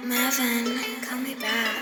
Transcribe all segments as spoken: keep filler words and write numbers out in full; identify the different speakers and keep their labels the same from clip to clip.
Speaker 1: Marvin, call me back.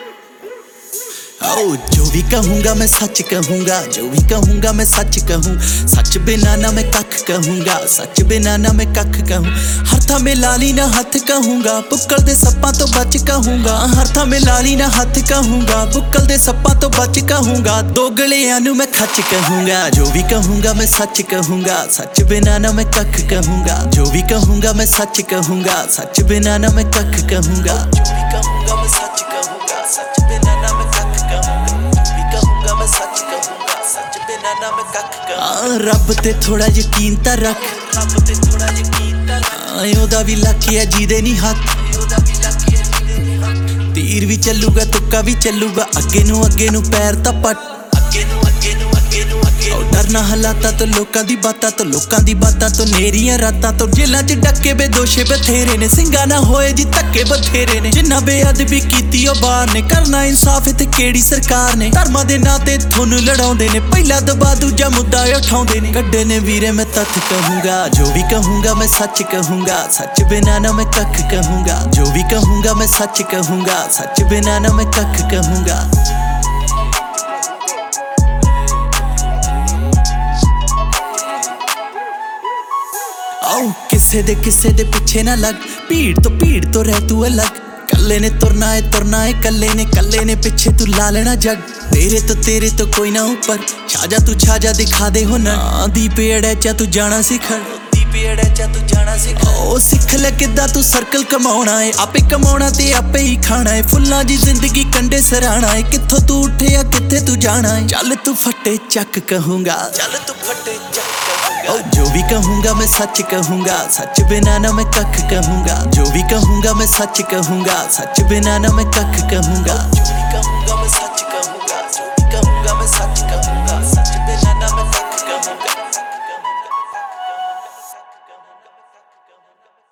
Speaker 2: ओ जो भी कहूँगा मैं सच कहूँगा, जो भी कहूँगा मैं सच कहूँ। सच बिना ना मैं कख कहूँगा, सच बिना ना मैं कख कहूँ। हर था में लाली ना हथ कहूँगा, बुक्कल दे सप्पा तो बच कहूँगा। हर था में लाली ना हथ कहूँगा, बुक्कल दे सप्पा तो बच कहूँगा। दोगलियां नू मैं खच कहूँगा, जो भी कहूँगा मैं सच कहूँगा। सच बिना ना मैं कख कहूँगा, जो भी कहूँगा मैं सच कहूँगा। सच बिना ना मैं कख कहूँगा, जो भी कहूँगा मैं सच कहूँगा। सच बिना ना मैं कख कहूँगा, जो भी कहूँगा मैं सच कहूँगा। सच बिना ना मैं कख कहूँगा। रब ते थोड़ा यकीन ता रख, रब ते थोड़ा यकीन ता रख। ओदा भी लक है जीदे नहीं हथ, ओदा भी लक है जीदे नहीं हथ। तीर भी चलूगा तुक्का भी चलूगा, अगे नू अगे नू पैर ता पट। अगे नू अगे नू अगे नू अगे नू डरना हलाता तो लोकां दी बातां तो लोकां दी बातां तो नेरियां रातां तो जेलां च डके बेदोशे बथेरे ने। सिंगा ना होए जी धक्के बथेरे ने, जिन्ना बेअदबी कीती ओ बाहर ने। करना इंसाफ इत्थे केड़ी सरकार ने, धर्मां दे नां ते थोनू लड़ाउंदे ने। पहिला दबा दूजा मुद्दा उठाउंदे ने। कड्डे ने वीरे मैं तथ कहूँगा, जो भी कहूँगा मैं सच कहूँगा। सच बिना ना मैं कख कहूँगा, जो भी कहूँगा मैं सच कहूँगा। सच बिना ना मैं कख कहूँगा। आओ किसे दे किसे दे पीछे ना लग, भीड़ तो भीड़ तो रह तू अलग। कल्ले ने तुरना है तुरना है कल्ले ने, कल्ले ने पीछे तू ला लेना जग। तेरे तो तेरे तो कोई ना ऊपर, छाजा तू छाजा दिखा दे हो ना। दी पेड़ चा तू जाना सिखड़, दी पेड़ चा तू जाना सिखड़। ओ सिख ले किदा तू सर्कल कमाउणा है, आपे कमाउणा ते आपे ही खाना है। फुल्लां दी जिंदगी कंडे सराहना है, कित्थों तू उठिया कित्थे तू जाना है। चल तू फट्टे चक कहूँगा, चल तू फट्टे चक। ओ जो भी कहूँगा मैं सच कहूँगा। सच बिना ना मैं कख कहूँगा, जो भी कहूँगा मैं सच कहूँगा। सच बिना ना मैं कख कहूँगा, जो भी कहूँगा मैं सच